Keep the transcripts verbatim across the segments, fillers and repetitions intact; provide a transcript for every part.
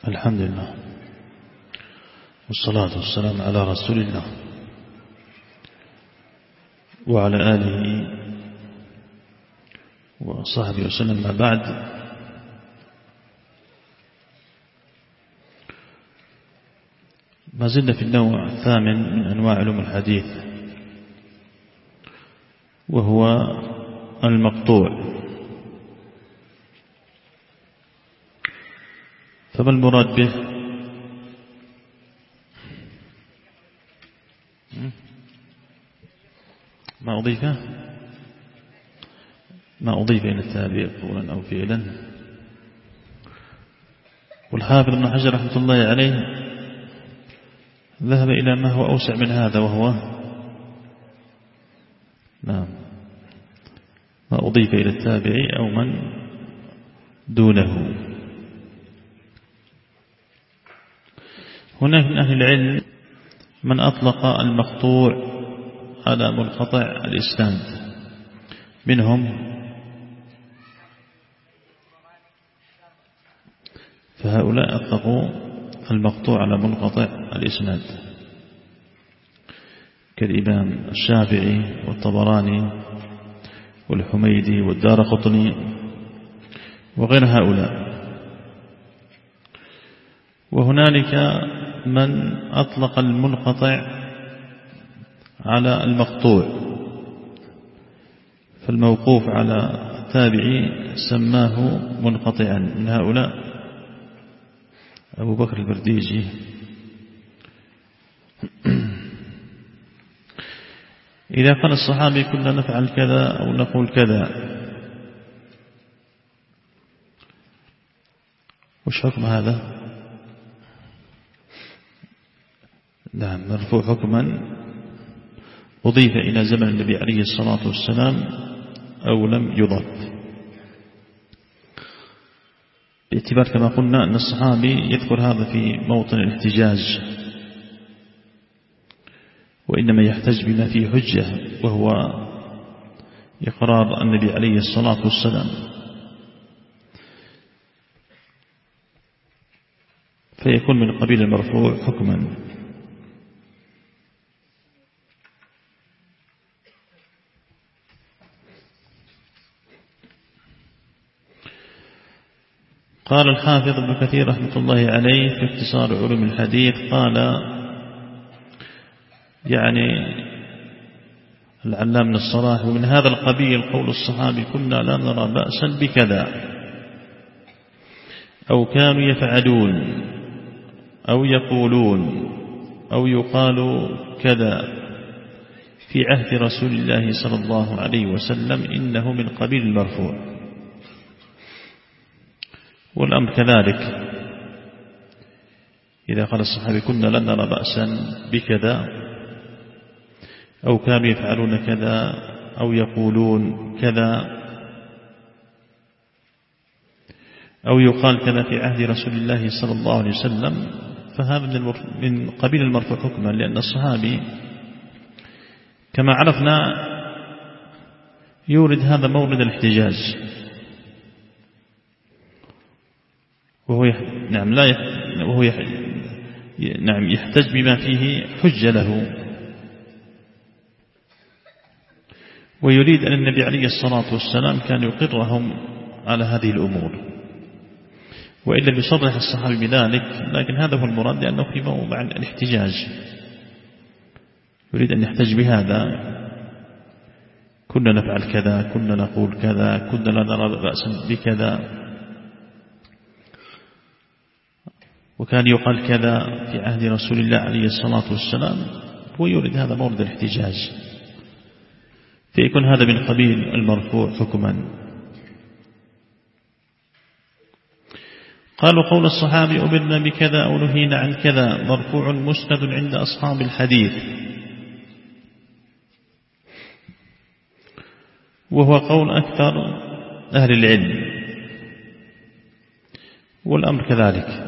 الحمد لله والصلاة والسلام على رسول الله وعلى آله وصحبه وسلم. ما بعد، ما زلنا في النوع الثامن من أنواع علوم الحديث، وهو المقطوع. فما المراد به؟ ما أضيف ما أضيف إلى التابع قولا أو فعلا. والحافظ ابن حجر رحمة الله عليه ذهب إلى ما هو أوسع من هذا، وهو نعم ما أضيف إلى التابع أو من دونه. هناك من أهل العلم من أطلق المقطوع على منقطع الإسناد، منهم فهؤلاء أطلقوا المقطوع على منقطع الإسناد كالإمام الشافعي والطبراني والحميدي والدارقطني وغير هؤلاء. وهنالك من أطلق المنقطع على المقطوع، فالموقوف على التابعي سماه منقطعا. من هؤلاء أبو بكر البرديجي إذا قال الصحابي كنا نفعل كذا أو نقول كذا، وش حكم هذا؟ نعم، مرفوع حكما أضيف إلى زمن النبي عليه الصلاة والسلام أو لم يضف، باعتبار كما قلنا أن الصحابي يذكر هذا في موطن الاحتجاج، وإنما يحتج بما فيه حجة، وهو إقرار النبي عليه الصلاة والسلام، فيكون من قبيل المرفوع حكما. قال الحافظ ابن كثير رحمة الله عليه في اختصار علوم الحديث، قال يعني العلام من الصلاح: ومن هذا القبيل قول الصحابي كنا لا نرى بأسا بكذا، أو كانوا يفعلون أو يقولون أو يقال كذا في عهد رسول الله صلى الله عليه وسلم، إنه من قبيل المرفوع. والأمر كذلك، إذا قال الصحابي كنا لن نرى بأسا بكذا أو كانوا يفعلون كذا أو يقولون كذا أو يقال كذا في عهد رسول الله صلى الله عليه وسلم، فهذا من قبيل المرفوع حكما، لأن الصحابي كما عرفنا يورد هذا مورد الاحتجاج، وهو يح... نعم لا يح... وهو يح... نعم يحتج بما فيه حجة له، ويريد أن النبي عليه الصلاة والسلام كان يقرهم على هذه الأمور، وإلا يصرح الصحابي بذلك، لكن هذا هو المراد، لأنه في موضع الاحتجاج يريد أن يحتج بهذا: كنا نفعل كذا، كنا نقول كذا، كنا لا نرى بأسا بكذا، وكان يقال كذا في عهد رسول الله عليه الصلاة والسلام، ويريد هذا مورد الاحتجاج، فيكون هذا من قبيل المرفوع حكما. قالوا قول الصحابي أمرنا بكذا أو نهينا عن كذا مرفوع مسند عند أصحاب الحديث، وهو قول أكثر أهل العلم، والأمر كذلك.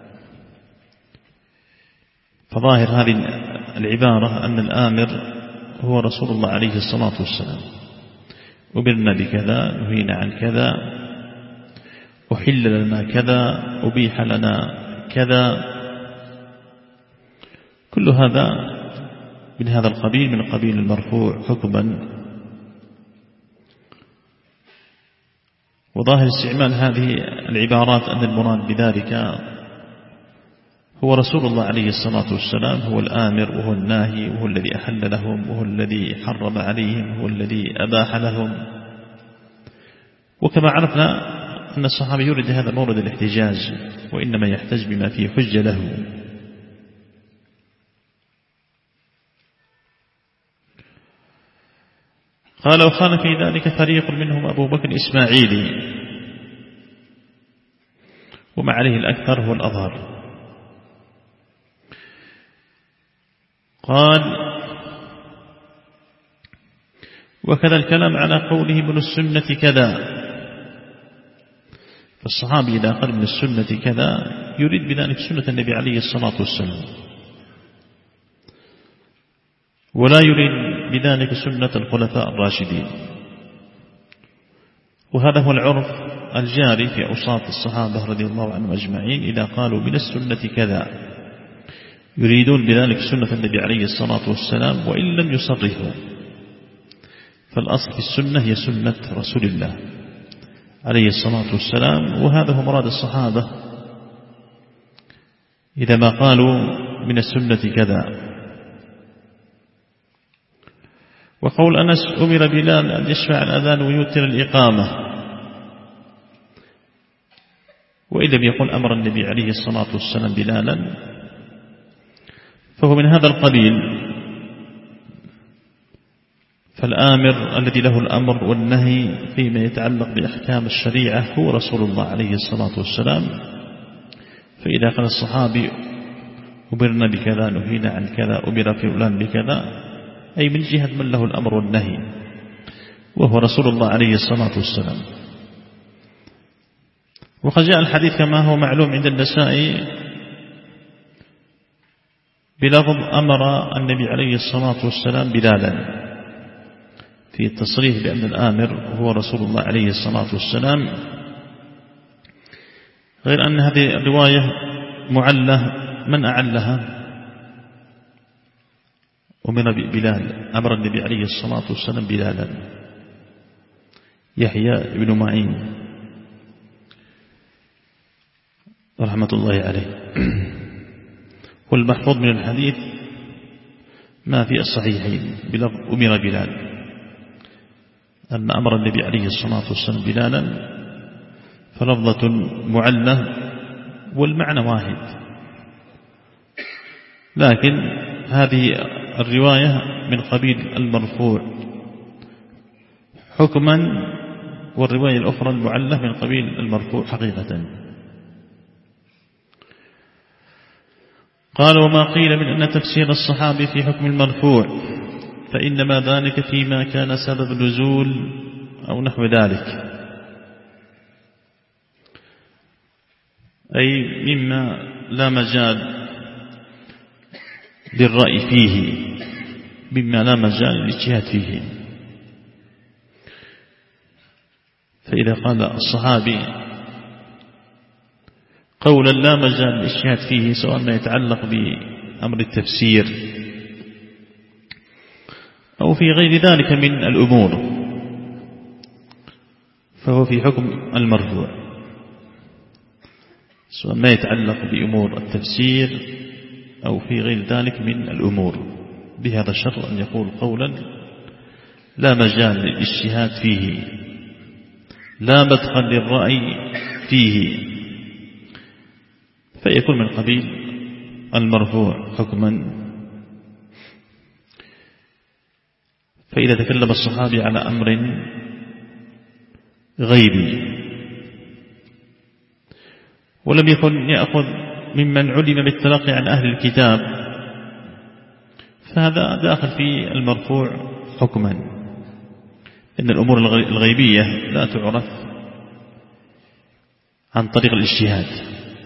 فظاهر هذه العبارة أن الآمر هو رسول الله عليه الصلاة والسلام: أمرنا بكذا، نهينا عن كذا، أحل لنا كذا، أبيح لنا كذا، كل هذا من هذا القبيل، من قبيل المرفوع حكما. وظاهر استعمال هذه العبارات أن المراد بذلك هو رسول الله عليه الصلاة والسلام، هو الآمر وهو الناهي، وهو الذي أحل لهم وهو الذي حرم عليهم وهو الذي أباح لهم. وكما عرفنا أن الصحابي يريد هذا مورد الاحتجاج، وإنما يحتج بما فيه حجة له. قال: وخان في ذلك فريق منهم أبو بكر الإسماعيلي، وما عليه الأكثر هو الأظهر. قال: وكذا الكلام على قوله من السنة كذا. فالصحابي إذا قال من السنة كذا يريد بذلك سنة النبي عليه الصلاة والسلام، ولا يريد بذلك سنة الخلفاء الراشدين. وهذا هو العرف الجاري في أوساط الصحابة رضي الله عنهم أجمعين، إذا قالوا من السنة كذا يريدون بذلك سنة النبي عليه الصلاة والسلام، وإن لم يصرحوا. فالأصل في السنة هي سنة رسول الله عليه الصلاة والسلام، وهذا هو مراد الصحابة إذا ما قالوا من السنة كذا. وقول أنس: أمر بلال أن يشفع الأذان ويوتر الإقامة. وإن لم يقل أمر النبي عليه الصلاة والسلام بلالا فهو من هذا القبيل. فالآمر الذي له الأمر والنهي فيما يتعلق بأحكام الشريعة هو رسول الله عليه الصلاة والسلام. فإذا قال الصحابي أمرنا بكذا، نهينا عن كذا، أمر فلان بكذا، أي من جهة من له الأمر والنهي وهو رسول الله عليه الصلاة والسلام. وقد جاء الحديث كما هو معلوم عند النسائي بلفظ أمر النبي عليه الصلاة والسلام بلالا، في التصريح بأن الآمر هو رسول الله عليه الصلاة والسلام، غير أن هذه الرواية معلة. من أعلها؟ أمر بلال، أمر النبي عليه الصلاة والسلام بلالا، يحيى بن معين رحمة الله عليه. والمحفوظ من الحديث ما في الصحيحين بلفظ أمر بلال، أن أمر النبي عليه الصلاة والسلام بلالا، فلفظة معلة والمعنى واحد. لكن هذه الرواية من قبيل المرفوع حكما، والرواية الأخرى المعلة من قبيل المرفوع حقيقة. قال: وما قيل من أن تفسير الصحابي في حكم المرفوع فإنما ذلك فيما كان سبب نزول أو نحو ذلك، أي مما لا مجال للرأي فيه، مما لا مجال للاجتهاد فيه. فإذا قال الصحابي قولا لا مجال للاجتهاد فيه، سواء ما يتعلق بأمر التفسير أو في غير ذلك من الأمور، فهو في حكم المرفوع، سواء ما يتعلق بأمور التفسير أو في غير ذلك من الأمور. بهذا الشرط أن يقول قولا لا مجال للاجتهاد فيه، لا مدخل للرأي فيه، فيكون من قبيل المرفوع حكما. فإذا تكلم الصحابي على أمر غيبي ولم يكن يأخذ ممن علم بالتلقي عن أهل الكتاب، فهذا داخل في المرفوع حكما. إن الأمور الغيبية لا تعرف عن طريق الاجتهاد،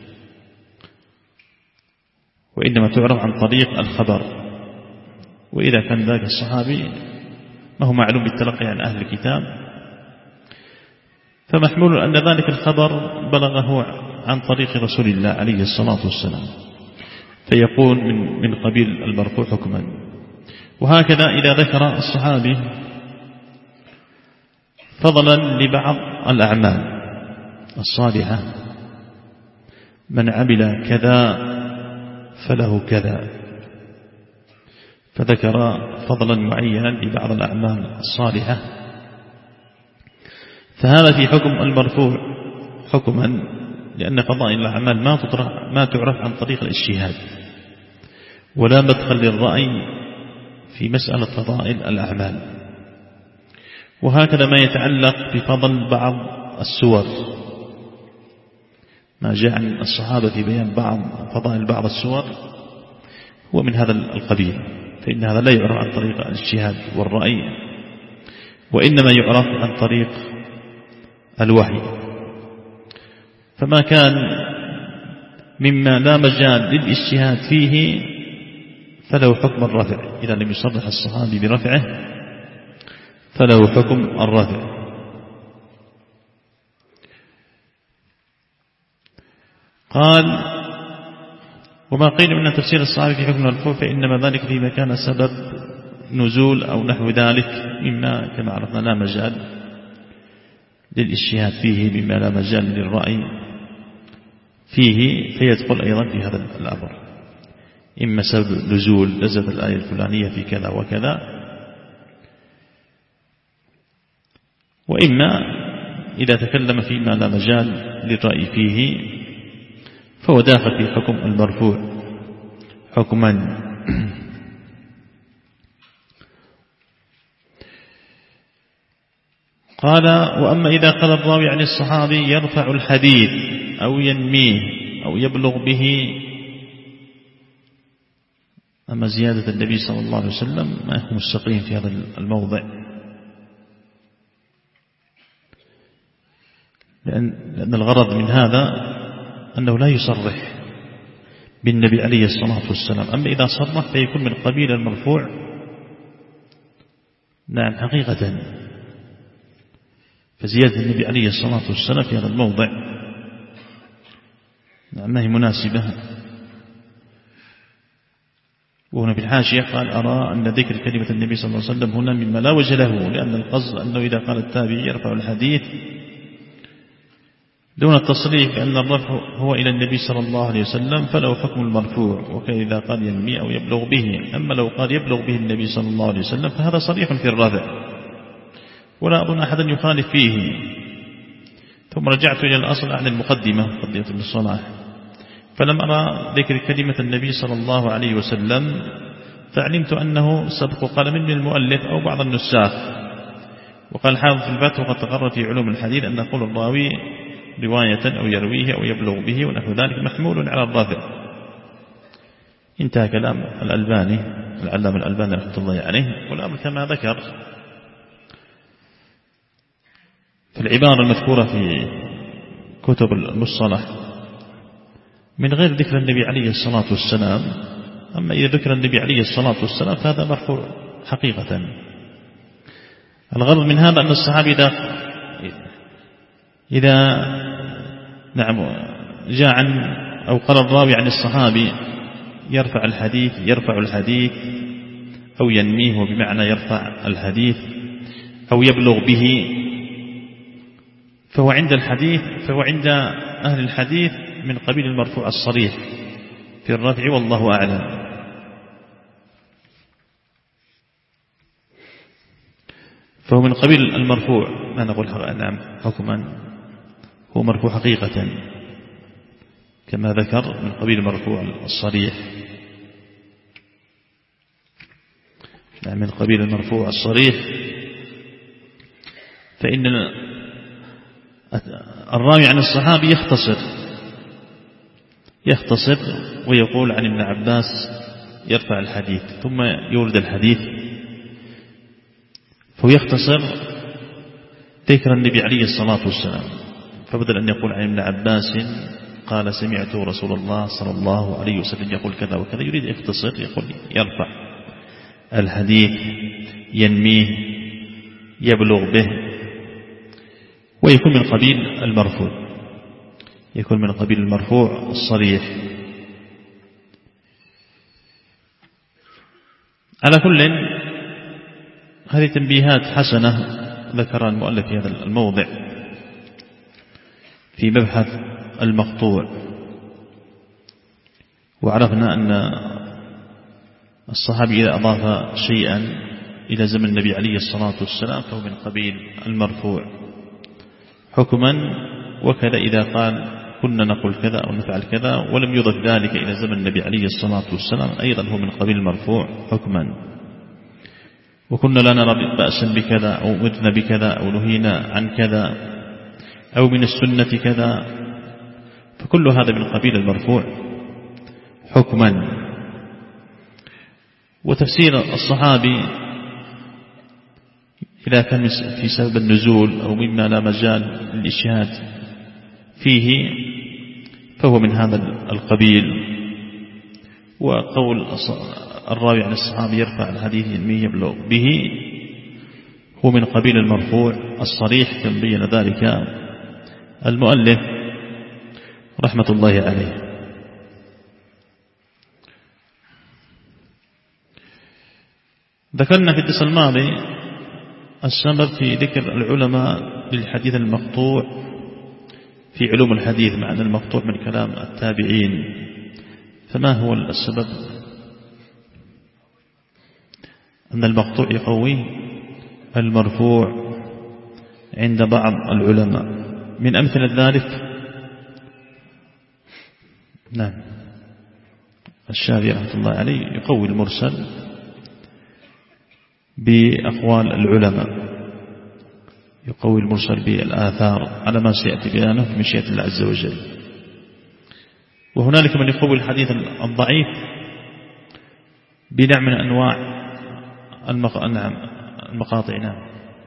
وإنما تعرف عن طريق الخبر. وإذا كان ذاك الصحابي ما هو معلوم بالتلقي عن أهل الكتاب، فمحمول أن ذلك الخبر بلغه عن طريق رسول الله عليه الصلاة والسلام، فيكون من من قبيل المرفوع حكما. وهكذا إذا ذكر الصحابي فضلا لبعض الأعمال الصالحة، من عمل كذا فله كذا، فذكر فضلا معينا لبعض الأعمال الصالحة، فهذا في حكم المرفوع حكما، لأن فضائل الأعمال ما ما تعرف عن طريق الاجتهاد، ولا مدخل للرأي في مسألة فضائل الأعمال. وهكذا ما يتعلق بفضل بعض السور، ما جاء عن الصحابة في بيان بعض فضائل بعض السور هو من هذا القبيل، فإن هذا لا يعرف عن طريق الاجتهاد والرأي، وإنما يعرف عن طريق الوحي. فما كان مما لا مجال للاجتهاد فيه فله حكم الرفع، إذا لم يصرح الصحابي برفعه فله حكم الرفع. قال: وما قيل من تفسير الصحابي في حكم المرفوع فإنما ذلك فيما كان سبب نزول أو نحو ذلك مما كما عرفنا لا مجال للاجتهاد فيه، مما لا مجال للرأي فيه، فيدخل أيضا في هذا الأمر، إما سبب نزول نزلت الآية الفلانية في كذا وكذا، وإما إذا تكلم فيما لا مجال للرأي فيه فهو داخل في حكم المرفوع حكما. قال: وأما إذا قال الراوي عن الصحابي يرفع الحديث أو ينميه أو يبلغ به، أما زيادة النبي صلى الله عليه وسلم ما يكون مستقيم في هذا الموضع، لأن, لأن الغرض من هذا أنه لا يصرح بالنبي عليه الصلاة والسلام. أما إذا صرح فيكون من قبيل المرفوع نعم حقيقة، فزيادة النبي عليه الصلاة والسلام في هذا الموضع نعم ما هي مناسبة. وهنا في الحاشية قال: أرى أن ذكر كلمة النبي صلى الله عليه وسلم هنا مما لا وجه له، لأن القصد أنه إذا قال التابعي يرفع الحديث دون التصريح بأن الرفع هو إلى النبي صلى الله عليه وسلم فله حكم المرفوع، وكذا قال ينمي أو يبلغ به. أما لو قال يبلغ به النبي صلى الله عليه وسلم فهذا صريح في الرفع، ولا أظن أحدا يخالف فيه. ثم رجعت إلى الأصل عن المقدمة قضية الصلاة، فلم أرى ذكر كلمة النبي صلى الله عليه وسلم، فعلمت أنه سبق قلم من المؤلف أو بعض النساخ. وقال حافظ في الفتح: وقد تقرر في علوم الحديث أن قول الراوي رواية أو يرويه أو يبلغ به ونحو ذلك محمول على الرافع. انتهى كلام الألباني العلامة الألباني رحمة الله عليه. والأمر كما ذكر في العبارة المذكورة في كتب المصطلح من غير ذكر النبي عليه الصلاة والسلام. أما إذا ذكر النبي عليه الصلاة والسلام فهذا مرفوع حقيقة. الغرض من هذا أن الصحابي إذا إذا نعم جاء عن أو قال الراوي عن الصحابي يرفع الحديث يرفع الحديث أو ينميه بمعنى يرفع الحديث أو يبلغ به، فهو عند الحديث فهو عند أهل الحديث من قبيل المرفوع الصريح في الرفع، والله أعلم. فهو من قبيل المرفوع، ما نقول نعم حكما هو مرفوع حقيقة كما ذكر، من قبيل المرفوع الصريح، من قبيل المرفوع الصريح. فإن الراوي عن الصحابي يختصر يختصر ويقول عن ابن عباس يرفع الحديث ثم يورد الحديث، فهو يختصر ذكر النبي عليه الصلاة والسلام، فبدل أن يقول عن ابن عباس قال سمعت رسول الله صلى الله عليه وسلم يقول كذا وكذا، يريد يختصر يقول يرفع الحديث ينميه يبلغ به، ويكون من قبيل المرفوع يكون من قبيل المرفوع الصريح. على كل هذه تنبيهات حسنة ذكر المؤلف في هذا الموضع في مبحث المقطوع. وعرفنا أن الصحابي إذا أضاف شيئا إلى زمن النبي عليه الصلاة والسلام فهو من قبيل المرفوع حكما، وكذا إذا قال كنا نقول كذا أو نفعل كذا ولم يضف ذلك إلى زمن النبي عليه الصلاة والسلام أيضا هو من قبيل المرفوع حكما. وكنا لا نرى بأسا بكذا أو متنا بكذا أو نهينا عن كذا أو من السنة كذا، فكل هذا من قبيل المرفوع حكما. وتفسير الصحابي إذا كان في سبب النزول أو مما لا مجال للإشهاد فيه فهو من هذا القبيل. وقول الراوي عن الصحابي يرفع الحديث علمي يبلغ به هو من قبيل المرفوع الصريح، كما بين ذلك المؤلف رحمة الله عليه. ذكرنا في الدرس الماضي السبب في ذكر العلماء للحديث المقطوع في علوم الحديث، معنى المقطوع من كلام التابعين. فما هو السبب؟ أن المقطوع يقوي المرفوع عند بعض العلماء. من أمثلة ذلك نعم الشافعي رحمة الله عليه يقوي المرسل بأقوال العلماء، يقوي المرسل بالآثار على ما سيأتي بيانه في مشيئة الله عز وجل. وهنالك من يقوي الحديث الضعيف بنوع من أنواع المقاطع. نعم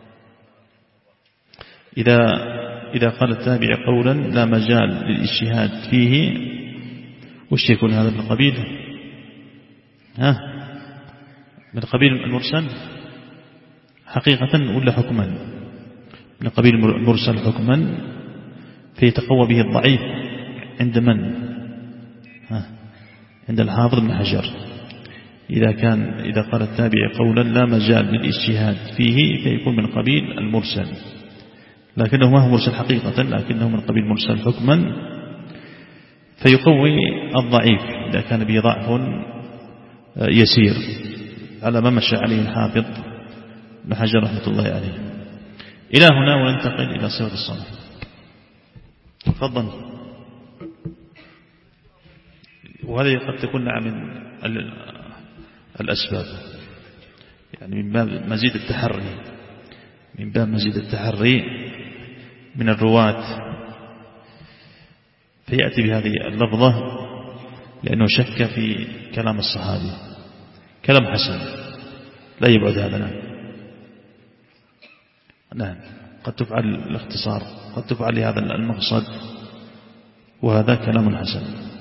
إذا إذا قال التابع قولا لا مجال للاجتهاد فيه، وش يكون هذا من قبيل ها من قبيل المرسل حقيقة ولا حكما؟ من قبيل المرسل حكما، فيتقوى به الضعيف عند من؟ ها عند الحافظ بن حجر. إذا كان إذا قال التابع قولا لا مجال للاجتهاد فيه فيكون من قبيل المرسل، لكنه ما هو مرسل حقيقة، لكنه من قبيل مرسل حكما، فيقوي الضعيف إذا كان به ضعف يسير على ما مشى عليه الحافظ بن حجر رحمة الله عليه. إلى هنا وننتقل إلى صفة الصلاة. تفضل. وهذه قد تكون من الأسباب، يعني من باب مزيد التحري من باب مزيد التحري من الرواة، فيأتي بهذه اللفظة لأنه شك في كلام الصحابي. كلام حسن لا يبعد هذا. نعم نعم قد تفعل الاختصار، قد تفعل لهذا المقصد، وهذا كلام حسن.